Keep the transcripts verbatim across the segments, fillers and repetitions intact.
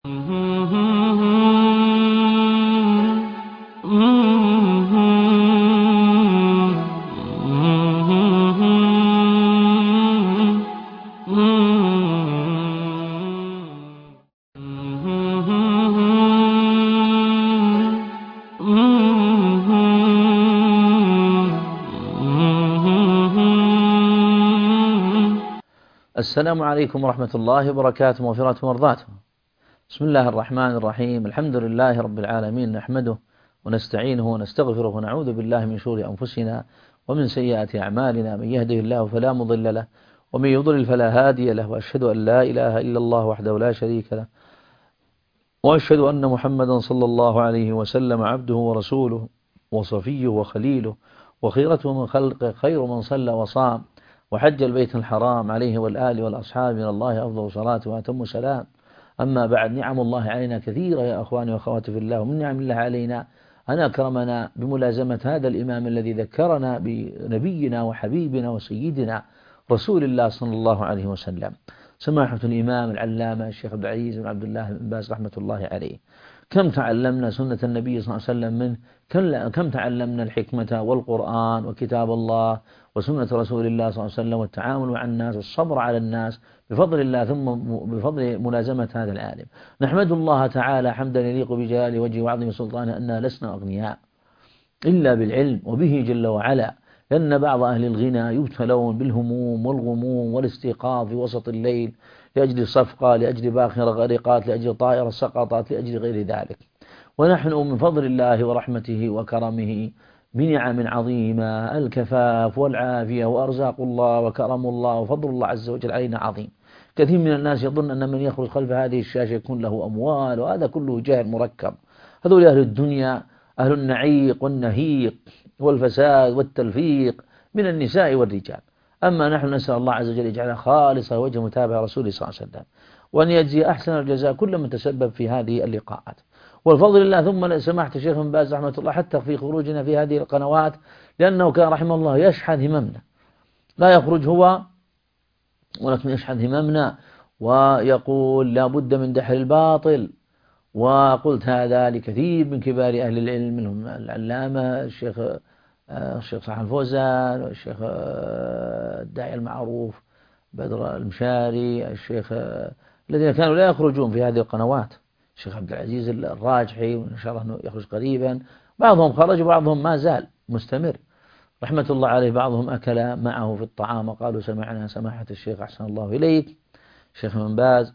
السلام عليكم ورحمة الله وبركاته، مغفرة ومرضاته. بسم الله الرحمن الرحيم. الحمد لله رب العالمين، نحمده ونستعينه ونستغفره ونعوذ بالله من شرور أنفسنا ومن سيئات أعمالنا، من يهده الله فلا مضل له ومن يضلل فلا هادي له، وأشهد أن لا إله إلا الله وحده لا شريك له، وأشهد أن محمدا صلى الله عليه وسلم عبده ورسوله وصفيه وخليله وخيرته من خلقه، خير من صلى وصام وحج البيت الحرام عليه والآل والأصحاب، من الله أفضل صلاة وأتم سلام. أما بعد، نعم الله علينا كثيرة يا أخواني وأخواتي في الله، ومن نعم الله علينا أن أكرمنا بملازمة هذا الإمام الذي ذكرنا بنبينا وحبيبنا وسيدنا رسول الله صلى الله عليه وسلم، سماحة الإمام العلامة الشيخ عبد العزيز بن عبد الله بن باز رحمة الله عليه. كم تعلمنا سنة النبي صلى الله عليه وسلم منه، كم تعلمنا الحكمة والقرآن وكتاب الله وسنة رسول الله صلى الله عليه وسلم، والتعامل مع الناس والصبر على الناس بفضل الله، ثم بفضل ملازمة هذا العالم. نحمد الله تعالى حمدا يليق بجلال وجهه وعظيم سلطانه أننا لسنا أغنياء إلا بالعلم وبه جل وعلا، لأن بعض أهل الغنى يبتلون بالهموم والغموم والاستيقاظ في وسط الليل لأجل صفقة، لأجل باخرة غرقات، لأجل طائرة سقطت، لأجل غير ذلك. ونحن من فضل الله ورحمته وكرمه بنعم عظيمة، الكفاف والعافية وأرزاق الله وكرم الله وفضل الله عز وجل علينا عظيم. كثير من الناس يظن أن من يخرج خلف هذه الشاشة يكون له أموال، وهذا كله جهل مركب. هذول أهل الدنيا، أهل النعيق والنهيق والفساد والتلفيق من النساء والرجال. أما نحن نسأل الله عز وجل يجعلها خالصة وجه متابعة رسوله صلى الله عليه وسلم، وأن يجزي أحسن الجزاء كل من تسبب في هذه اللقاءات. والفضل الله ثم سماحة الشيخ بن باز رحمة الله حتى في خروجنا في هذه القنوات، لأنه كان رحمه الله يشحذ هممنا، لا يخرج هو ولكن يشحذ هممنا ويقول لا بد من دحر الباطل. وقلت هذا لكثير من كبار أهل العلم، منهم العلامة الشيخ الشيخ صالح الفوزان، والشيخ الداعي المعروف بدر المشاري، الشيخ الذين كانوا لا يخرجون في هذه القنوات، الشيخ عبد العزيز الراجحي، وإن شاء الله أنه يخرج قريبا. بعضهم خرج وبعضهم ما زال مستمر رحمة الله عليه. بعضهم أكل معه في الطعام وقالوا سمعنا سماحة الشيخ أحسن الله إليك الشيخ بن باز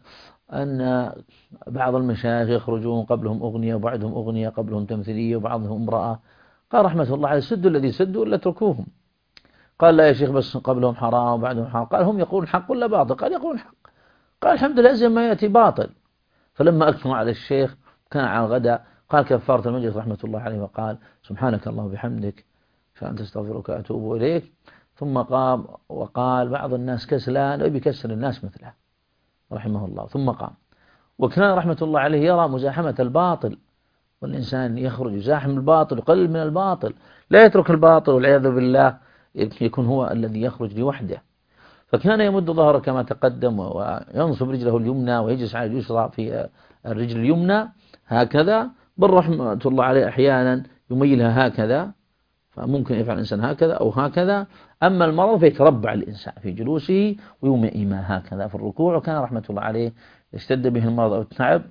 أن بعض المشايخ يخرجون قبلهم أغنية وبعدهم أغنية، قبلهم تمثيلية وبعضهم امرأة. قال رحمة الله عليه سدوا الذي سدوا إلا اتركوهم. قال لا يا شيخ بس قبلهم حرام وبعدهم حرام. قال هم يقولون حق ولا باطل؟ قال يقولون حق. قال الحمد لله زي ما يأتي باطل. فلما أكثروا على الشيخ كان على الغداء قال كفارة المجلس رحمة الله عليه وقال سبحانك الله وبحمدك فأنت استغفرك وأتوب إليك. ثم قام وقال بعض الناس كسلان ويبكسر الناس مثله رحمه الله. ثم قام، وكان رحمة الله عليه يرى مزاحمة الباطل، والإنسان يخرج يزاحم الباطل يقلل من الباطل، لا يترك الباطل والعياذ بالله يكون هو الذي يخرج لوحده. فكان يمد ظهره كما تقدم وينصب رجله اليمنى ويجلس على اليسرى في الرجل اليمنى هكذا، بل رحمة الله عليه أحيانا يميلها هكذا، فممكن يفعل الإنسان هكذا أو هكذا. أما المرض فيتربع الإنسان في جلوسه ويومئ إيمان هكذا في الركوع. وكان رحمة الله عليه اشتد به المرض أو التعب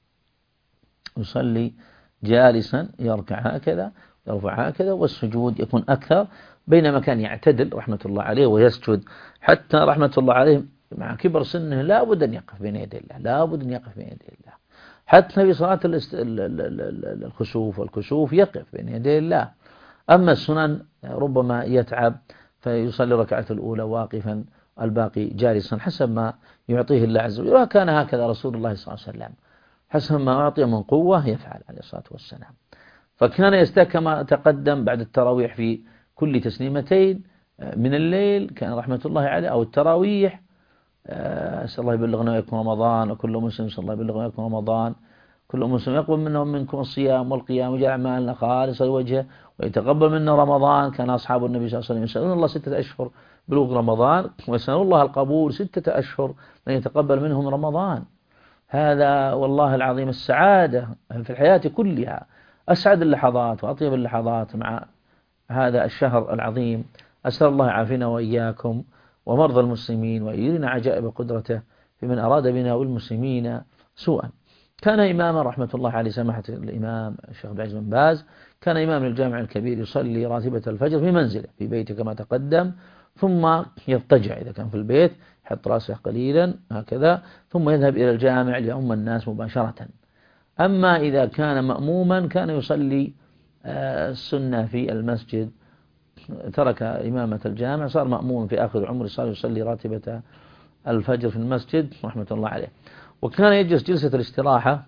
يصلي جالسا، يركع هكذا يرفع هكذا، والسجود يكون أكثر، بينما كان يعتدل رحمة الله عليه ويسجد. حتى رحمة الله عليه مع كبر سنه لا بد أن يقف بين يدي الله، لا بد أن يقف بين يدي الله، حتى في صلاة الخسوف والكسوف يقف بين يدي الله. أما السنن ربما يتعب فيصلي ركعة الأولى واقفا، الباقي جالسا حسب ما يعطيه الله عز وجل. وكان هكذا رسول الله صلى الله عليه وسلم، حسب ما أعطي من قوة يفعل عليه الصلاة والسلام. فكان يستيقظ كما تقدم بعد التراويح في كل تسليمتين من الليل، كان رحمة الله عليه، أو التراويح. أسأل الله يبلغنا ويكون رمضان، وكل مسلم صلى الله يبلغنا ويكون رمضان، كل مسلم يقبل منهم منكم الصيام والقيام ويجعل أعمالنا خالصة لوجهه ويتقبل منا رمضان. كان أصحاب النبي صلى الله عليه وسلم يسألون الله ستة أشهر بلوغ رمضان، ويسألون الله القبول ستة أشهر لن يتقبل منهم رمضان. هذا والله العظيم السعادة في الحياة كلها، أسعد اللحظات وأطيب اللحظات مع هذا الشهر العظيم. أسأل الله يعافينا وإياكم ومرضى المسلمين ويرينا عجائب قدرته في من أراد بنا والمسلمين سوءا. كان إماما رحمة الله عليه سماحة الإمام الشيخ عبد العزيز بن باز، كان إمام الجامع الكبير يصلي راتبة الفجر في منزله في بيته كما تقدم، ثم يضطجع إذا كان في البيت يحط راسه قليلا هكذا، ثم يذهب إلى الجامع ليؤم الناس مباشرة. أما إذا كان مأموما كان يصلي السنة في المسجد، ترك إمامة الجامع صار مأموم في آخر عمره، صار يصلي راتبة الفجر في المسجد رحمة الله عليه. وكان يجلس جلسة الاستراحة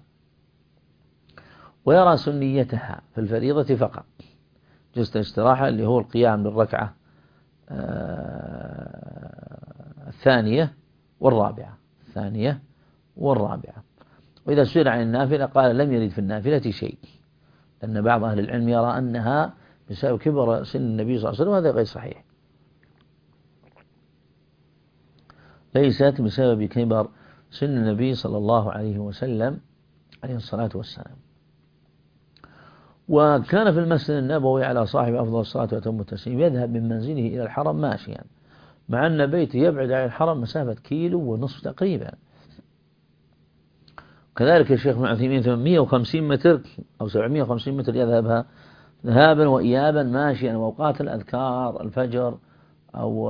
ويرى سنيتها في الفريضة فقط، جلسة الاستراحة اللي هو القيام للركعة الثانية والرابعة الثانية والرابعة. وإذا سئل عن النافلة قال لم يرد في النافلة شيء، لأن بعض أهل العلم يرى أنها بسبب كبر سن النبي صلى الله عليه وسلم، وهذا غير صحيح، ليست بسبب كبر سن النبي صلى الله عليه وسلم عليه الصلاة والسلام. وكان في المسجد النبوي على صاحب أفضل الصلاة وأتم التسليم يذهب من منزله إلى الحرم ماشيا، مع أن بيته يبعد عن الحرم مسافة كيلو ونصف تقريبا. كذلك الشيخ ابن عثيمين ثمانمائة وخمسين متر أو سبعمائة وخمسين متر يذهبها ذهابا وإيابا ماشيا، وأوقات الأذكار الفجر أو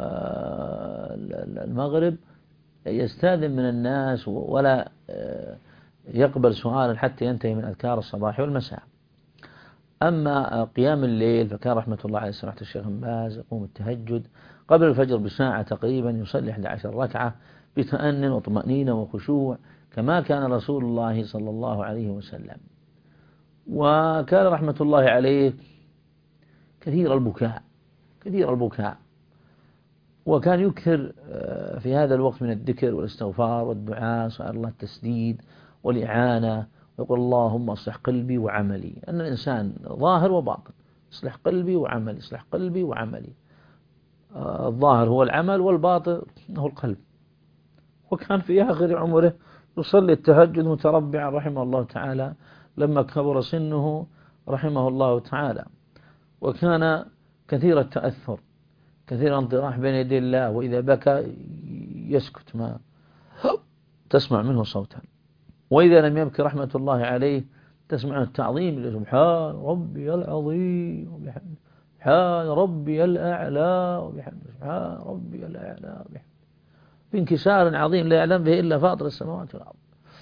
المغرب يستاذن من الناس ولا يقبل سؤالا حتى ينتهي من أذكار الصباح والمساء. أما قيام الليل فكان رحمة الله عليه سماحة الشيخ بن باز يقوم التهجد قبل الفجر بساعة تقريبا، يصلي إحدى عشرة ركعة بتأن وطمأنينة وخشوع كما كان رسول الله صلى الله عليه وسلم. وكان رحمة الله عليه كثير البكاء كثير البكاء وكان يكثر في هذا الوقت من الذكر والاستغفار والدعاء، سأل الله التسديد والإعانة، ويقول اللهم اصلح قلبي وعملي. أن الإنسان ظاهر وباطن، اصلح قلبي وعملي، اصلح قلبي وعملي. الظاهر هو العمل والباطن هو القلب. وكان في آخر عمره يصلي التهجد متربعا رحمه الله تعالى لما كبر سنه رحمه الله تعالى. وكان كثير التأثر، كثير انطراح بين يدي الله، وإذا بكى يسكت ما تسمع منه صوتا، وإذا لم يبكي رحمة الله عليه تسمع التعظيم سبحان ربي العظيم وبحمده، سبحان ربي الأعلى وبحمده، سبحان ربي الأعلى وبحمده، بانكسار عظيم لا يعلم به إلا فاطر السماوات والأرض.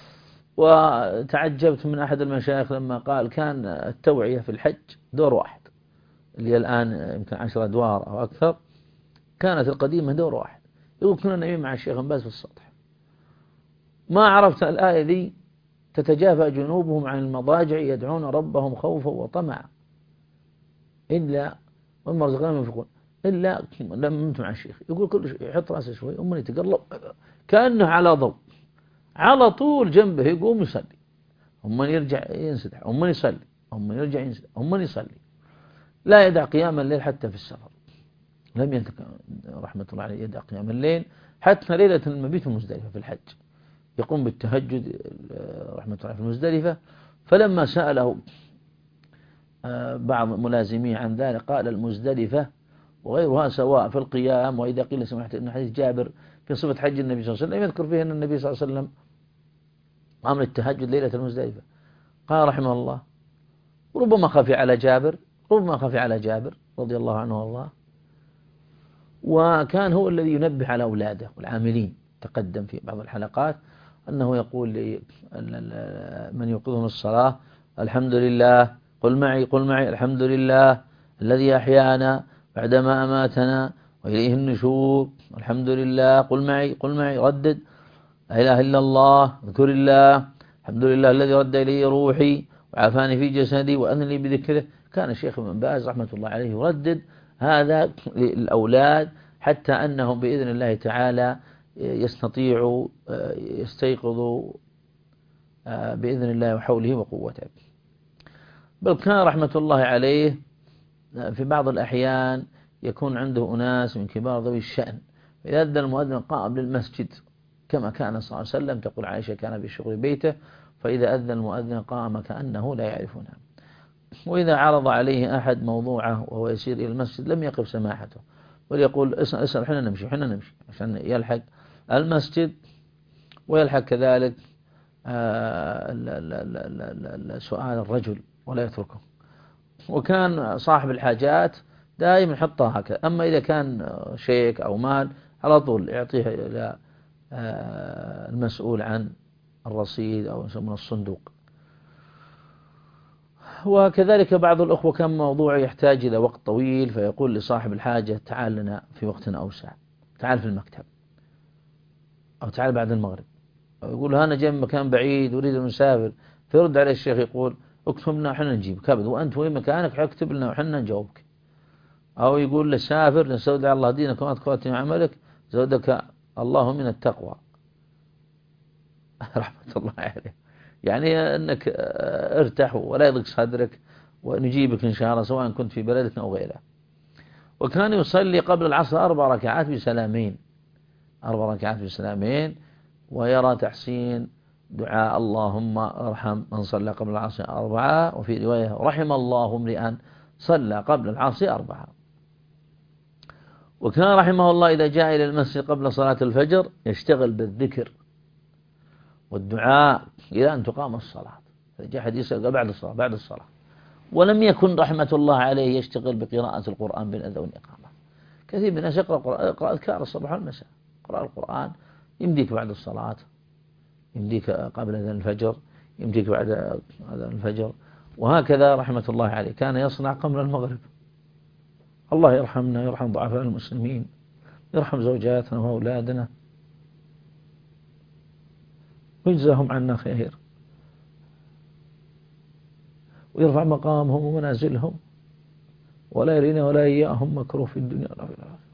وتعجبت من أحد المشايخ لما قال كان التوعية في الحج دور واحد، اللي الآن يمكن عشر أدوار أو أكثر، كانت القديمة دور واحد. يقول كنا نعيم مع الشيخ بن باز في السطح، ما عرفت الآية ذي تتجافى جنوبهم عن المضاجع يدعون ربهم خوفا وطمعا إلا وما رزقناهم ينفقون إلا لما نمت مع الشيخ. يقول كل شيء يحط رأسه شوي أمني يتقلب كأنه على ضوء، على طول جنبه يقوم يصلي، أمن يرجع ينسدح، أمن يصلي، أمن يرجع ينسدح، أمن يصلي، لا يدع قيام الليل حتى في السفر. لم ينتك رحمة الله عليه يدع قيام الليل حتى ليلة المبيت المزدلفة في الحج، يقوم بالتهجد رحمة الله في المزدلفة. فلما سأله بعض ملازميه عن ذلك قال المزدلفة وغيرها سواء في القيام. وإذا قيل سمعت أن حديث جابر في صفة حج النبي صلى الله عليه وسلم يذكر فيه أن النبي صلى الله عليه وسلم قام للتهجد ليلة المزدلفة. قال رحمه الله ربما خفي على جابر ربما خفي على جابر رضي الله عنه والله. وكان هو الذي ينبه على أولاده والعاملين، تقدم في بعض الحلقات أنه يقول لمن يوقظهم الصلاة الحمد لله، قل معي قل معي الحمد لله الذي أحيانا بعدما أماتنا وإليه النشور، الحمد لله قل معي قل معي ردد لا إله إلا الله اذكر الله الحمد لله الذي رد إلي روحي وعافاني في جسدي وأذن لي بذكره. كان الشيخ ابن باز رحمة الله عليه يردد هذا للأولاد حتى أنهم بإذن الله تعالى يستطيعوا يستيقظوا بإذن الله وحوله وقوته. بل كان رحمة الله عليه في بعض الأحيان يكون عنده أناس من كبار ذوي الشأن، فإذا أذن المؤذن قام للمسجد كما كان صلى الله عليه وسلم. تقول عائشة كان بشغل بيته فإذا أذن المؤذن قام كأنه لا يعرفنا. وإذا عرض عليه أحد موضوعه وهو يسير إلى المسجد لم يقف سماحته وليقول اسأل اسأل حنا نمشي حنا نمشي عشان يلحق المسجد ويلحق كذلك سؤال الرجل ولا يتركه. وكان صاحب الحاجات دائما يحطها هكذا. أما إذا كان شيك أو مال على طول يعطيه إلى المسؤول عن الرصيد أو يسمونه الصندوق. وكذلك بعض الأخوة كان موضوع يحتاج إلى وقت طويل فيقول لصاحب الحاجة تعال لنا في وقت أوسع، تعال في المكتب، أو تعال بعد المغرب، أو يقول أنا جاي من مكان بعيد أريد أن أسافر، فيرد عليه الشيخ يقول اكتب لنا وحنا نجيبك أبد، وأنت وين مكانك اكتب لنا وحنا نجاوبك. أو يقول له سافر نستودع الله دينك وما تقاتل عملك زودك الله من التقوى. رحمة الله عليه. يعني أنك ارتاح ولا يضيق صدرك ونجيبك إن شاء الله سواء كنت في بلدك أو غيره. وكان يصلي قبل العصر أربع ركعات بسلامين، أربع ركعات بسلامين، ويرى تحسين دعاء اللهم ارحم من صلى قبل العصر أربعة، وفي رواية رحم الله امرئا صلى قبل العصر أربعة. وكان رحمه الله إذا جاء إلى المسجد قبل صلاة الفجر يشتغل بالذكر والدعاء إلى أن تقام الصلاة. جاء حديث بعد الصلاة بعد الصلاة. ولم يكن رحمة الله عليه يشتغل بقراءة القرآن بين الأذان والإقامة. كثير من الناس يقرأ يقرأ أذكار الصباح والمساء. قراءة القرآن يمديك بعد الصلاة، يمديك قبل أذان الفجر، يمديك بعد أذان الفجر، وهكذا رحمة الله عليه كان يصنع قبل المغرب. الله يرحمنا، يرحم ضعفاء المسلمين، يرحم زوجاتنا وأولادنا ويجزاهم عنا خير، ويرفع مقامهم ومنازلهم، ولا يرينا ولا إياهم مكروه في الدنيا ولا في الآخرة.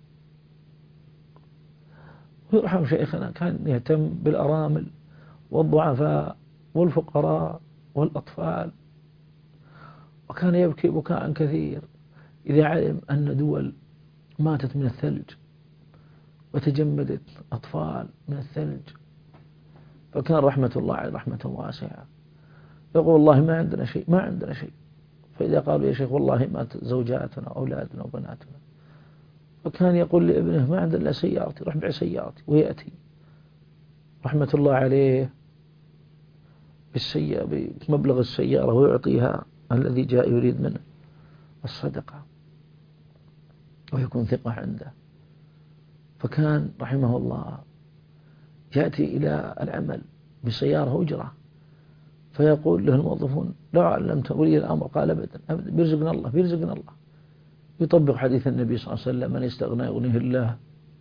ويرحم شيخنا كان يهتم بالأرامل والضعفاء والفقراء والأطفال، وكان يبكي بكاء كثير إذا علم أن دول ماتت من الثلج وتجمدت أطفال من الثلج. فكان رحمة الله عليه رحمة واسعة. يقول والله ما عندنا شيء، ما عندنا شيء. فإذا قالوا يا شيخ والله مات زوجاتنا وأولادنا وبناتنا، فكان يقول لابنه ما عندنا إلا سيارتي، روح بيع سيارتي، ويأتي رحمة الله عليه بالسيارة بمبلغ السيارة ويعطيها الذي جاء يريد منه الصدقة ويكون ثقة عنده. فكان رحمه الله يأتي إلى العمل بسيارة أجرة، فيقول له الموظفون لو علمت ولي الأمر قال أبدا أبدا بيرزقنا الله بيرزقنا الله. يطبق حديث النبي صلى الله عليه وسلم من يستغنى يغنيه الله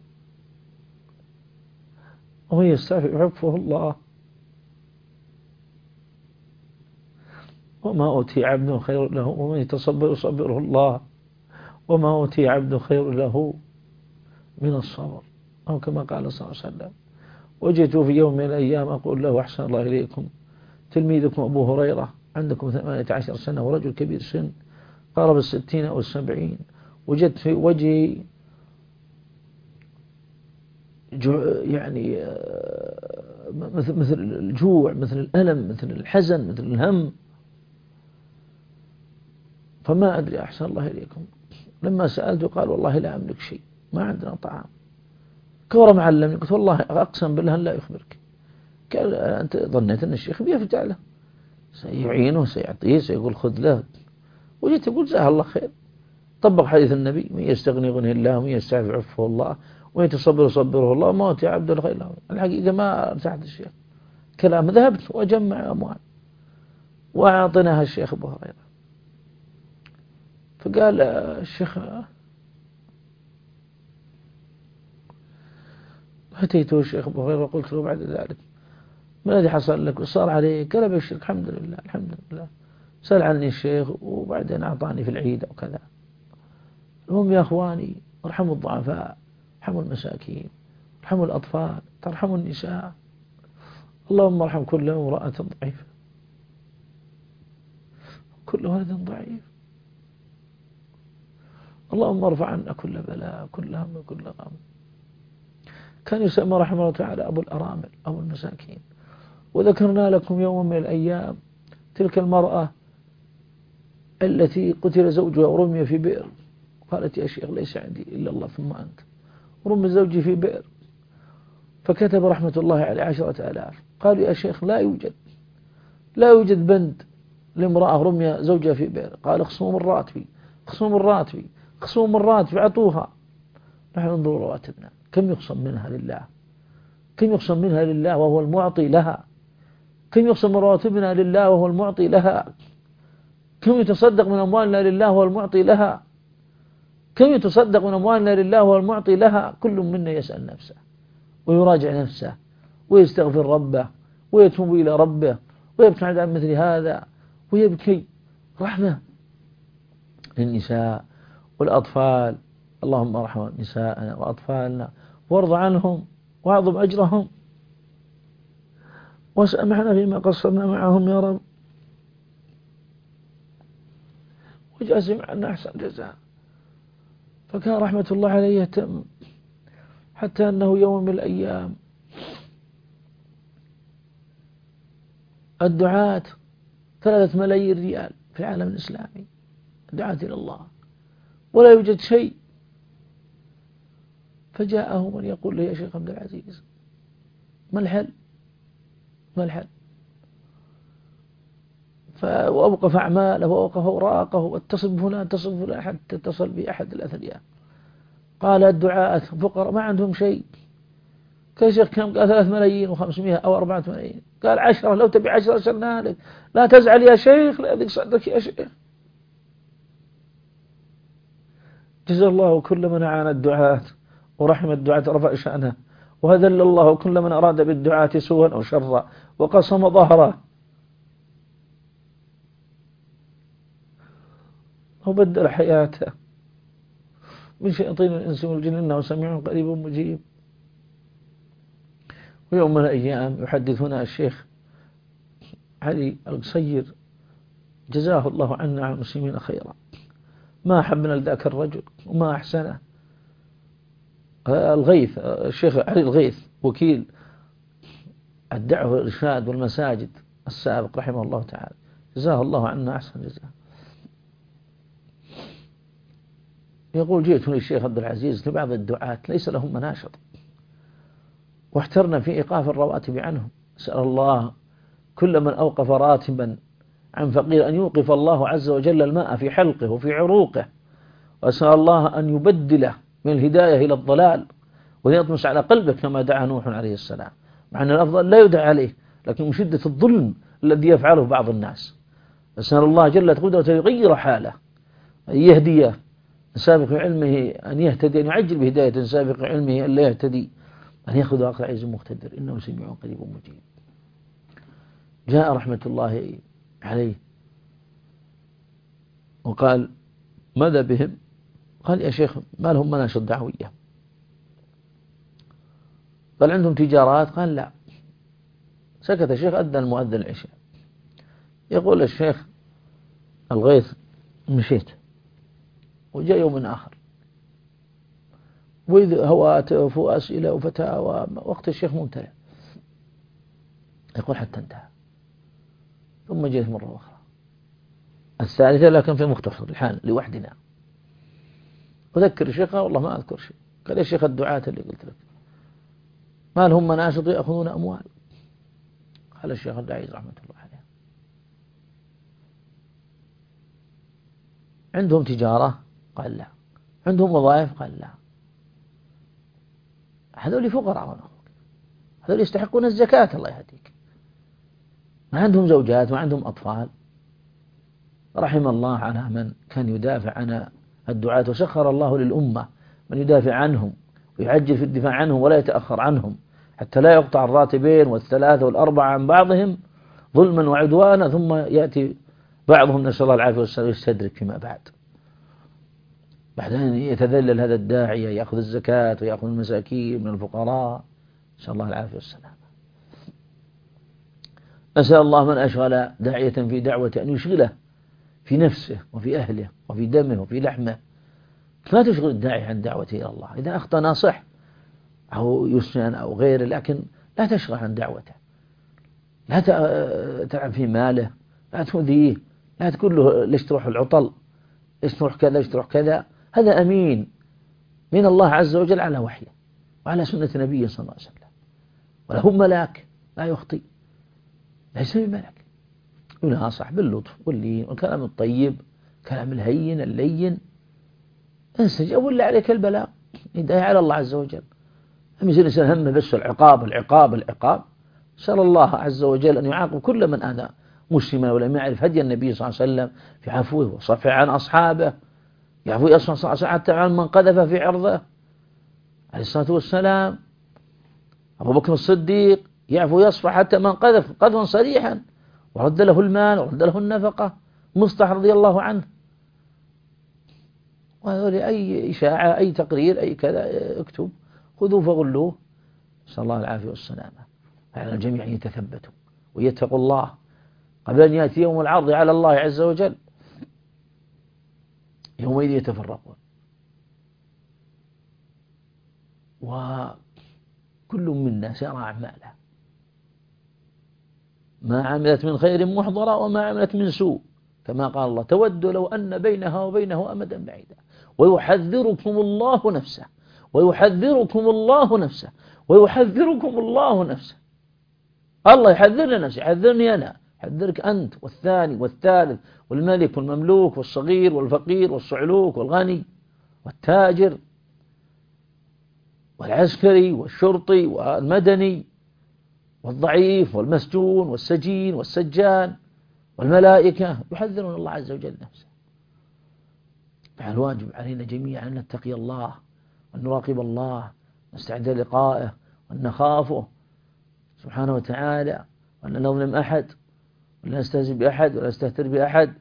ومن يستعفف يعفه الله وما أوتي عبد خير له ومن يتصبر يصبره الله وما أوتي عبد خير له من الصبر، أو كما قال صلى الله عليه وسلم. وجئت في يوم من الأيام أقول له أحسن الله إليكم تلميذكم أبو هريرة عندكم ثمانية عشر سنة ورجل كبير سن قارب الستين أو السبعين، وجدت في وجهي يعني مثل مثل الجوع مثل الألم مثل الحزن مثل الهم، فما أدري أحسن الله إليكم. لما سألته قال والله لا أملك شيء، ما عندنا طعام. كورة معلمني قلت والله أقسم بالله لا يخبرك. قال أنت ظنيت أن الشيخ بيفجع له سيعينه سيعطيه سيقول خذ له، وجيت أقول جزاه الله خير. طبق حديث النبي من يستغني يغنيه الله ومن يستعفف يعفه الله ومن يتصبر يصبره الله وما أوتي عبد الخير له. الحقيقة ما ارتحت الشيخ كلام، ذهبت وأجمع أموال وأعطيناها الشيخ أبو هريرة. فقال الشيخ أتيته الشيخ أبو هريرة وقلت له بعد ذلك ما الذي حصل لك وصار عليك؟ قال الشيخ الحمد لله الحمد لله. سأل عني الشيخ وبعدين أعطاني في العيد أو كذا. المهم يا أخواني ارحموا الضعفاء، ارحموا المساكين، ارحموا الأطفال، ترحموا النساء. اللهم ارحم كل امرأة ضعيفة كل ولد ضعيف. اللهم ارفع عنا كل بلاء كل هم كل غم. كان يسمى رحمه الله تعالى أبو الأرامل، أبو المساكين. وذكرنا لكم يوم من الأيام تلك المرأة التي قتل زوجها ورمي في بئر، قالت يا شيخ ليس عندي إلا الله ثم أنت، رمي زوجي في بئر، فكتب رحمة الله عليه عشرة آلاف. قالوا يا شيخ لا يوجد لا يوجد بند لامرأة رمي زوجها في بئر. قال اخصموا من راتبي، اخصموا من راتبي، اخصموا من راتبي، أعطوها. نحن ننظر رواتبنا كم يخصم منها لله، كم يخصم منها لله وهو المعطي لها، كم يخصم من رواتبنا لله وهو المعطي لها، كم يتصدق من أموالنا لله وهو المعطي لها، كم يتصدق من أموالنا لله وهو المعطي لها. كل منا يسأل نفسه ويراجع نفسه ويستغفر ربه ويتوب إلى ربه ويبتعد عن مثل هذا ويبكي. رحمة للنساء والأطفال، اللهم ارحم نساءنا وأطفالنا وارض عنهم واعظم أجرهم وسامحنا فيما قصرنا معهم يا رب، وجازم عنا أحسن جزاء. فكان رحمة الله عليه يهتم حتى أنه يوم من الأيام الدعاة ثلاثة ملايين ريال في العالم الإسلامي، دعاة إلى الله ولا يوجد شيء. فجاءه من يقول له يا شيخ عبد العزيز ما الحل ما الحل فأوقف أعماله وأوقف أوراقه واتصل بفلان اتصل بفلان حتى اتصل بأحد الأثرياء. قال الدعاة فقراء ما عندهم شيء. كيف شيخ كم؟ قال ثلاث ملايين وخمسمائة أو أربعة ملايين. قال عشرة، لو تبي عشرة أرسلنا لك. لا تزعل يا شيخ، لا يضيق صدرك يا شيخ. جزا الله كل من أعان الدعاة ورحم الدعاة رفع شأنه، وهذل الله كل من أراد بالدعاة سوءا أو شرا وقسم ظهره وبدل حياته من شياطين الإنس والجن إنه سميع قريب مجيب. ويوم من الأيام يحدثنا الشيخ علي القصير جزاه الله عنا عن المسلمين خيرا، ما حبنا لذاك الرجل وما أحسنه. الغيث الشيخ علي الغيث وكيل الدعوة والإرشاد والمساجد السابق رحمه الله تعالى، جزاه الله عنا أحسن جزاه. يقول جئت للشيخ عبد العزيز لبعض الدعاة ليس لهم مناشط واحترنا في إيقاف الرواتب عنهم، سأل الله كل من أوقف راتبا عن فقير أن يوقف الله عز وجل الماء في حلقه وفي عروقه، وأسأل الله أن يبدله من الهداية إلى الضلال ويطمس على قلبه كما دعا نوح عليه السلام، مع أن الأفضل لا يدعى عليه لكن من شدة الظلم الذي يفعله بعض الناس. أسأل الله جل قدرته يغير حاله، أن يهديه سابق علمه، أن يهتدي، أن يعجل بهداية سابق علمه أن لا يهتدي، أن يأخذ أقرع عز مقتدر إنه سميع قريب مجيب. جاء رحمة الله عليه وقال ماذا بهم؟ قال يا شيخ ما لهم مناشط دعوية. قال عندهم تجارات؟ قال لا. سكت الشيخ، أذن المؤذن العشاء. يقول الشيخ الغيث مشيت وجاء يوم آخر وإذ هواتف وأسئلة وفتاوى، وقت الشيخ ممتلئ. يقول حتى انتهى. ثم جئت مرة أخرى الثالثة لكن في مختصر الحال لوحدنا. أذكر الشيخ والله ما أذكر شيء. قال يا شيخ الدعاة اللي قلت لك ما لهم مناشط يأخذون أموال. قال الشيخ الداعي رحمة الله عليه عندهم تجارة؟ قال لا. عندهم وظائف؟ قال لا. هذول فقراء، هذول يستحقون الزكاة الله يهديك، ما عندهم زوجات ما عندهم أطفال. رحم الله على من كان يدافع عن الدعاة، وسخر الله للأمة من يدافع عنهم ويعجل في الدفاع عنهم ولا يتأخر عنهم حتى لا يقطع الراتبين والثلاثة والأربعة عن بعضهم ظلما وعدوانا، ثم يأتي بعضهم نسأل الله العافية والسلام يستدرك فيما بعد، بعدين يتذلل هذا الداعية يأخذ الزكاة ويأخذ المساكين من الفقراء، نسأل الله العافية والسلام. أسأل الله من أشغل داعية في دعوته أن يشغله في نفسه وفي أهله وفي دمه وفي لحمه. لا تشغل الداعي عن دعوته إلى الله. إذا أخطأ ناصح أو يسنن أو غيره، لكن لا تشغل عن دعوته، لا تلعب في ماله، لا تؤذيه، لا تقول له ليش تروح العطل، ليش تروح كذا، ليش تروح كذا. هذا أمين من الله عز وجل على وحيه وعلى سنة نبيه صلى الله عليه وسلم، وله ملاك لا يخطئ، ليس بملك. يناصح باللطف واللين والكلام الطيب، كلام الهين اللين، انسجب ولا عليك البلاء، هداية على الله عز وجل. هم يصير الإنسان همه بس العقاب العقاب العقاب. سأل الله عز وجل أن يعاقب كل من آذى مسلما ولم يعرف هدي النبي صلى الله عليه وسلم في عفوه وصفحه عن أصحابه، يعفو يصفح حتى عن من قذف في عرضه عليه الصلاة والسلام. أبو بكر الصديق يعفو يصفح حتى من قذف قذفا صريحا ورد له المال ورد له النفقة. مصطح رضي الله عنه. وهذول أي إشاعة أي تقرير أي كذا اكتب، خذوه فغلوه. نسأل الله العافية والسلامة. على الجميع أن يتثبتوا ويتقوا الله قبل أن يأتي يوم العرض على الله عز وجل، يومئذ يتفرقون، وكل منا سيرى أعماله، ما عملت من خير محضرة وما عملت من سوء، كما قال الله تود لو أن بينها وبينه أمدا بعيدا. ويحذركم الله نفسه ويحذركم الله نفسه ويحذركم الله نفسه. الله يحذرنا نفسه، يحذرني أنا، يحذرك أنت والثاني والثالث والملك والمملوك والصغير والفقير والصعلوك والغني والتاجر والعسكري والشرطي والمدني والضعيف والمسجون والسجين والسجان والملائكة. يحذرون الله عز وجل نفسه. فالواجب علينا جميعا أن نتقي الله وأن نراقب الله، نستعد لقائه وأن نخافه سبحانه وتعالى، وأن لا نظلم أحد ولا نستهزئ بأحد ولا نستهتر بأحد.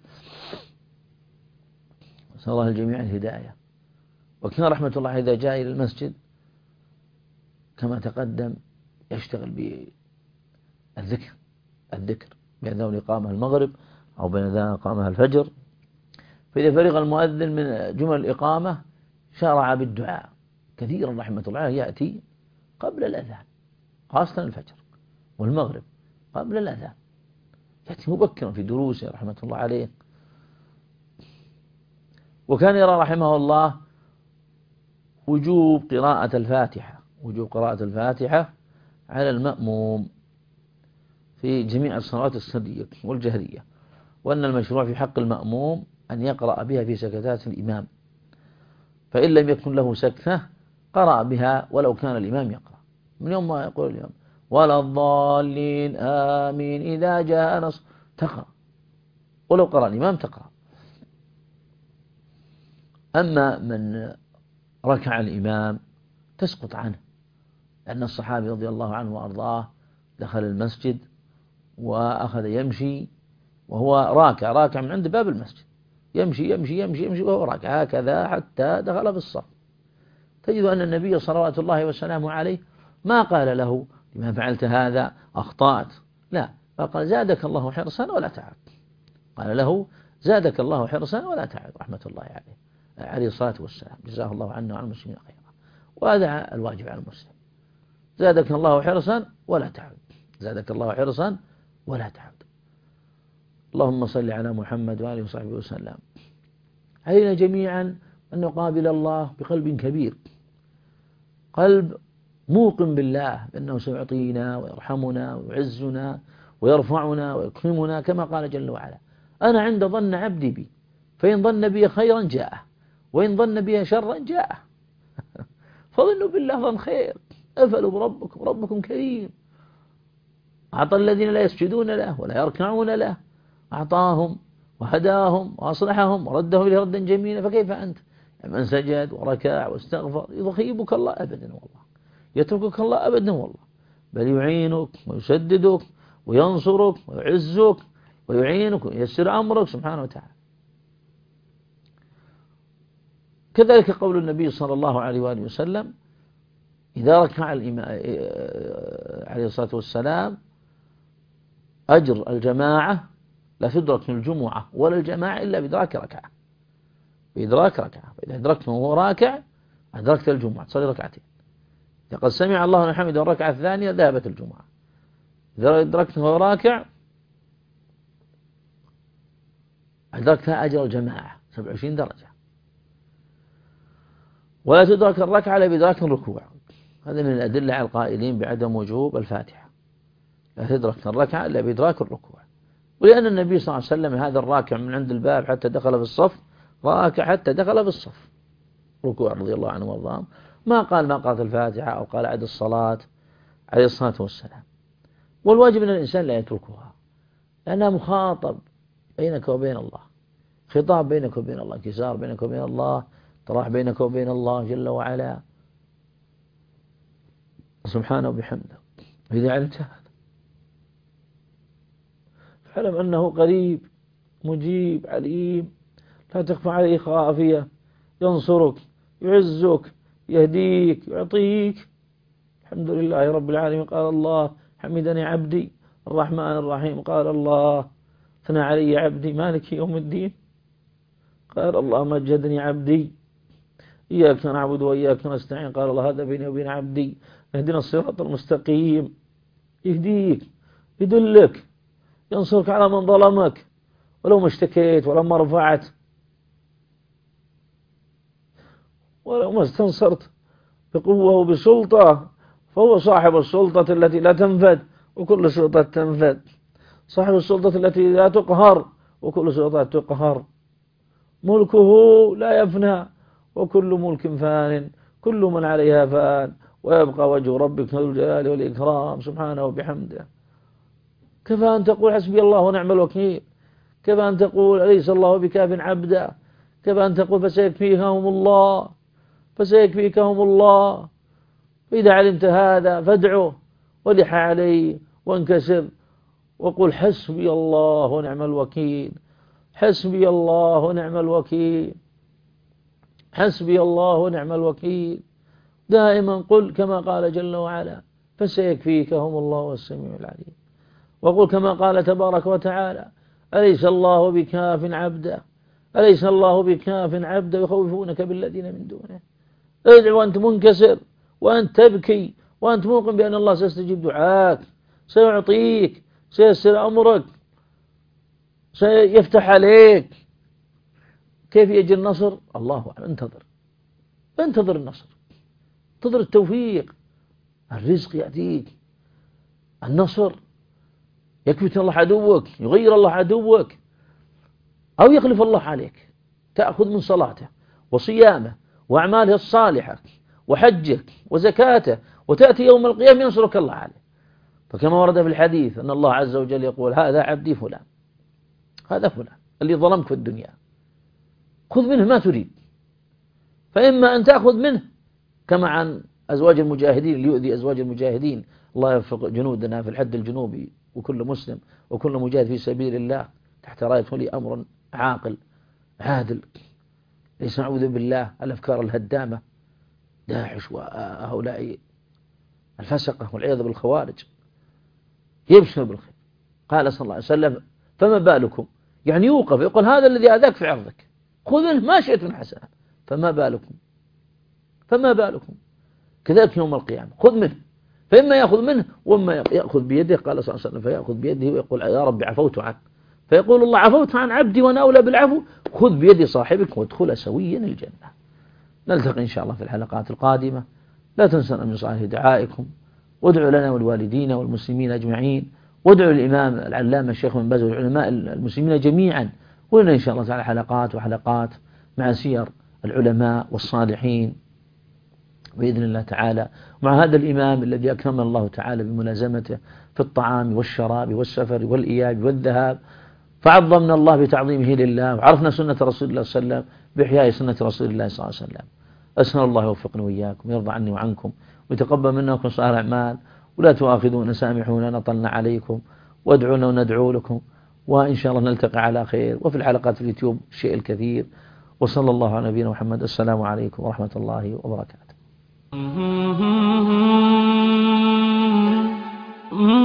نسأل الله الجميع الهداية. وكان رحمة الله إذا جاء إلى المسجد كما تقدم يشتغل بالذكر الذكر بين ذا الإقامة المغرب أو بين ذا إقامة الفجر. فإذا فرغ المؤذن من جمل الإقامة شرع بالدعاء كثيرا رحمة الله يأتي قبل الأذان، خاصة الفجر والمغرب قبل الأذان، يأتي مبكرا في دروسه رحمة الله عليه. وكان يرى رحمه الله وجوب قراءة الفاتحة وجوب قراءة الفاتحة على المأموم في جميع الصلوات السرية والجهرية، وأن المشروع في حق المأموم أن يقرأ بها في سكتات الإمام، فإن لم يكن له سكتة قرأ بها ولو كان الإمام يقرأ. من يوم ما يقول الإمام ولا الضالين آمين إذا جاء نصر تقرأ، ولو قرأ الإمام تقرأ. أما من ركع الإمام تسقط عنه، لأن الصحابي رضي الله عنه وأرضاه دخل المسجد وأخذ يمشي وهو راكع راكع من عند باب المسجد، يمشي يمشي يمشي يمشي وهو راكع هكذا حتى دخل في الصف. تجد أن النبي صلوات الله وسلامه عليه ما قال له لما فعلت هذا أخطأت، لا، فقال زادك الله حرصا ولا تعب. قال له زادك الله حرصا ولا تعب رحمة الله عليه عليه الصلاة والسلام، جزاه الله عنا وعن المسلمين خيرا. وهذا الواجب على المسلم، زادك الله حرصا ولا تعب، زادك الله حرصا ولا تعب. اللهم صل على محمد وآله وصحبه وسلم. علينا جميعا أن نقابل الله بقلب كبير، قلب موقن بالله بأنه سيعطينا ويرحمنا ويعزنا ويرفعنا ويكرمنا، كما قال جل وعلا أنا عند ظن عبدي بي فإن ظن بي خيرا جاءه وإن ظن بي شرا جاءه. فظنوا بالله ظن خير، أفلوا بربكم ربكم كريم، أعطى الذين لا يسجدون له ولا يركعون له، أعطاهم وهداهم وأصلحهم وردهم إلى ردا جميلا. فكيف أنت من سجد وركع واستغفر؟ يخيبك الله أبدا والله، يتركك الله أبدا والله، بل يعينك ويسددك وينصرك ويعزك ويعينك وييسر أمرك سبحانه وتعالى. كذلك قول النبي صلى الله عليه وآله وسلم إذا ركع الإمام عليه الصلاة والسلام أجر الجماعة لا تدرك من الجمعة ولا الجماعة إلا بإدراك ركعة، بإدراك ركعة. فإذا أدركته وهو راكع أدركت الجمعة تصلي ركعتين، قد سمع الله لمن حمده الركعة الثانية ذهبت الجمعة. إذا أدركته راكع أدركتها أجر الجماعة سبع وعشرين درجة. ولا تدرك الركعة إلا بإدراك الركوع. هذا من الأدلة على القائلين بعدم وجوب الفاتحة. لا تدرك الركعة إلا بإدراك الركوع. ولأن النبي صلى الله عليه وسلم هذا الراكع من عند الباب حتى دخل في الصف راكع حتى دخل في الصف ركوع رضي الله عنه وارضاه، ما قال ما قرأت الفاتحة أو قال عد الصلاة عليه الصلاة والسلام. والواجب أن الإنسان لا يتركها لأنها مخاطب بينك وبين الله، خطاب بينك وبين الله، انكسار بينك وبين الله، تراح بينك وبين الله جل وعلا سبحانه وبحمده. إذا علمت هذا فاعلم أنه قريب مجيب عليم، لا تخفى عليه خافية، ينصرك يعزك يهديك يعطيك. الحمد لله رب العالمين قال الله حمدني عبدي الرحمن الرحيم، قال الله ثنى علي عبدي مالك يوم الدين، قال الله مجدني عبدي إياك نعبد وإياك نستعين، قال الله هذا بيني وبين عبدي اهدنا الصراط المستقيم. يهديك يدلك ينصرك على من ظلمك ولو ما اشتكيت ولو ما رفعت ولو ما استنصرت بقوة وبسلطة، فهو صاحب السلطة التي لا تنفد وكل سلطة تنفد، صاحب السلطة التي لا تقهر وكل سلطة تقهر، ملكه لا يفنى وكل ملك فان، كل من عليها فان ويبقى وجه ربك ذو الجلال والإكرام سبحانه وبحمده. كيف أن تقول حسبي الله ونعم الوكيل، كيف أن تقول أليس الله بكاف عبدا، كيف أن تقول فسيكفيكهم الله فسيكفيكهم الله. فإذا علمت هذا فادعه ولح عليه وانكسر وقل حسبي الله ونعم الوكيل، حسبي الله ونعم الوكيل، حسبي الله ونعم الوكيل. دائما قل كما قال جل وعلا فسيكفيكهم الله والسميع العليم. وقل كما قال تبارك وتعالى أليس الله بكاف عبدا، أليس الله بكاف عبدا يخوفونك بالذين من دونه. ادعو وأنت منكسر وأنت تبكي وأنت موقن بأن الله سيستجيب دعاك، سيعطيك، سيسر أمرك، سيفتح عليك. كيف يجي النصر؟ الله أعلم. انتظر انتظر النصر، انتظر التوفيق، الرزق يأتيك، النصر يكبت الله عدوك، يغير الله عدوك، أو يخلف الله عليك، تأخذ من صلاته وصيامه وأعماله الصالحة وحجك وزكاته وتأتي يوم القيامة ينصرك الله عليه. فكما ورد في الحديث أن الله عز وجل يقول هذا عبدي فلان، هذا فلان اللي ظلمك في الدنيا، خذ منه ما تريد، فإما أن تأخذ منه كما عن أزواج المجاهدين اللي يؤذي أزواج المجاهدين، الله يوفق جنودنا في الحد الجنوبي وكل مسلم وكل مجاهد في سبيل الله تحت راية ولي أمر عاقل عادل، ليس نعوذ بالله الأفكار الهدامة داعش وهؤلاء الفسقة والعياذ بالخوارج، يبشر بالخير. قال صلى الله عليه وسلم فما بالكم، يعني يوقف يقول هذا الذي أذاك في عرضك خذ منه ما شئت من حسنات، فما بالكم فما بالكم كذلك يوم القيامة خذ منه، فإما يأخذ منه وإما يأخذ بيده. قال صلى الله عليه وسلم فيأخذ بيده ويقول يا رب عفوت عنه، فيقول الله عفوت عن عبدي وأنا أولى بالعفو، خذ بيد صاحبك وادخل سويا الجنة. نلتقي إن شاء الله في الحلقات القادمة. لا تنسوا من صالح دعائكم، وادعوا لنا والوالدين والمسلمين أجمعين، وادعوا الإمام العلامة الشيخ من باز والعلماء المسلمين جميعا، ولنا إن شاء الله تعالى حلقات وحلقات مع سير العلماء والصالحين بإذن الله تعالى، مع هذا الإمام الذي أكرمنا الله تعالى بملازمته في الطعام والشراب والسفر والإياب والذهاب، فعظمنا الله بتعظيمه لله، وعرفنا سنة رسول الله صلى الله عليه وسلم بإحياء سنة رسول الله صلى الله عليه وسلم. أسأل الله يوفقنا وإياكم، يرضى عني وعنكم، ويتقبل منا وكم صالح الأعمال، ولا تؤاخذونا سامحونا نطلنا عليكم، وادعونا وندعو لكم، وإن شاء الله نلتقي على خير. وفي الحلقات في اليوتيوب الشيء الكثير. وصلى الله على نبينا محمد. السلام عليكم ورحمة الله وبركاته.